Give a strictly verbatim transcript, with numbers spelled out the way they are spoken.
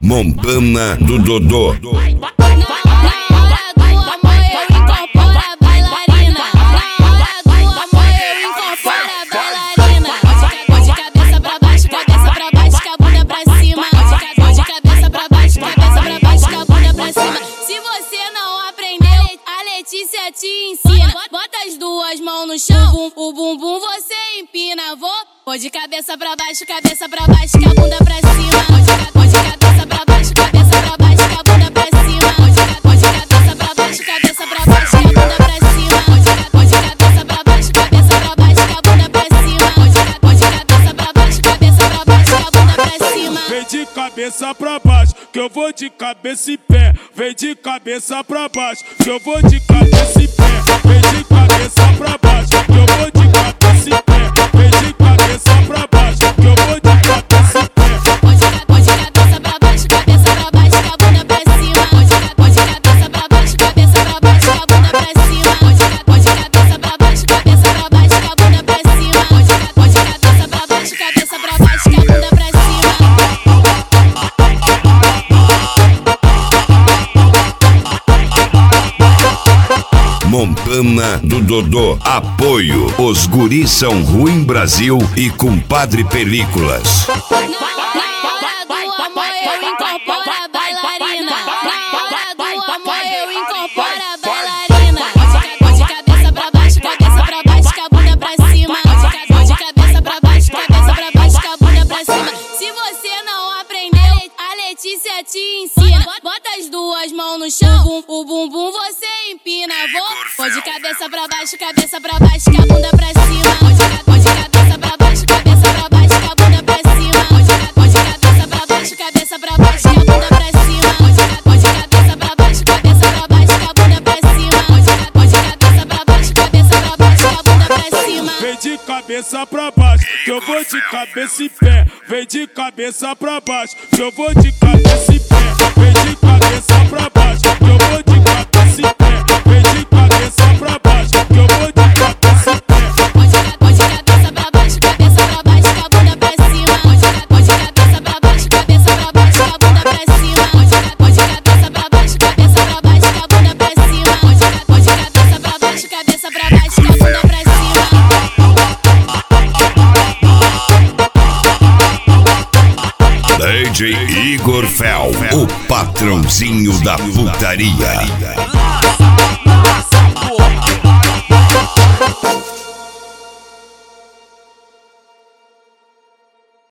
Montana do Dodô. Te ensina, bota as duas mãos no chão, o bumbum você empina, vou. Pô de cabeça pra baixo, cabeça pra baixo, que a bunda pra cima. Pô de cabeça pra baixo, cabeça pra baixo, que a bunda pra cima. Pô de cabeça pra baixo, cabeça pra baixo, que a bunda pra cima. Pô de cabeça pra baixo, cabeça pra baixo, que a bunda pra cima. Pô de cabeça pra baixo, cabeça pra baixo, que a bunda pra cima. Vem de cabeça pra baixo, que eu vou de cabeça e pé. Vem de cabeça pra baixo, que eu vou de cabeça e pé. Vem de cabeça pra baixo, que eu vou de cabeça e pé. Vem de cabeça pra baixo, que eu vou de cabeça e pé. Pô de cabeça pra baixo, cabeça pra baixo, que a bunda pra cima. Pô de cabeça pra baixo, cabeça pra baixo, que a bunda pra cima. Pô de cabeça pra baixo, cabeça pra baixo, que a bunda pra cima. Pô de cabeça pra baixo, cabeça pra baixo, que a bunda pra cima. Montana do Dodô. Apoio. Os guris são Ruim Brasil e Compadre Películas. Na hora do amor eu incorporo a bailarina. Na hora do amor eu incorporo a bailarina. Pô de cabeça pra baixo, cabeça pra baixo, que a bunda pra cima. Pô de cabeça pra baixo, cabeça pra baixo, que a bunda pra cima. Se você não aprendeu, a Letícia te ensina. Bota as duas mãos no chão, o bumbum você empina, vou. Pô de cabeça pra baixo, cabeça pra baixo, que a bunda pra cima. Pô de cabeça pra baixo, cabeça pra baixo, que a bunda pra cima. Pô de cabeça pra baixo, cabeça pra baixo, que a bunda pra cima. Pô de cabeça pra baixo, cabeça pra baixo, que a bunda pra cima. Pô de cabeça pra baixo, cabeça pra baixo, que a bunda pra cima. Vem de cabeça pra baixo, que eu vou de cabeça e pé. Vem de cabeça pra baixo, que eu vou de cabeça e pé. Vem de cabeça pra baixo, que eu vou de cabeça e pé. Vem de cabeça pra baixo, que eu vou de cabeça e pé. Pô de cabeça pra baixo, cabeça pra baixo, que a bunda pra cima. Pô de cabeça pra baixo, cabeça pra baixo, que a bunda pra cima. Pô de cabeça pra baixo, cabeça pra baixo, que a bunda pra cima. Pô de cabeça pra baixo, cabeça pra baixo, que a bunda pra cima. D J Igor Fel, o patrãozinho da putaria.